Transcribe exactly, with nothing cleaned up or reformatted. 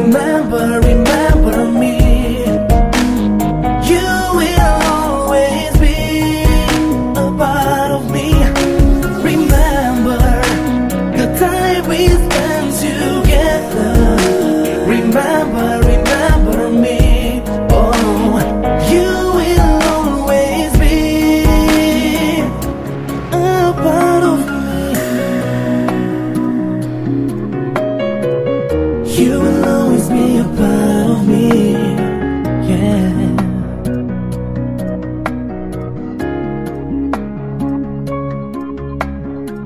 Remember, remember me. You will always be a part of me. Remember the time we spent together. Remember, remember me. Oh, you will always be a part of me. You will always be a part of me.